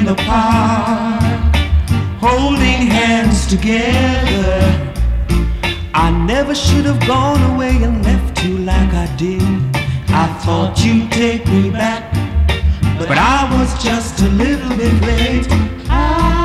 in the park, holding hands together. I never should have gone away and left you like I did. I thought you'd take me back, but I was just a little bit late.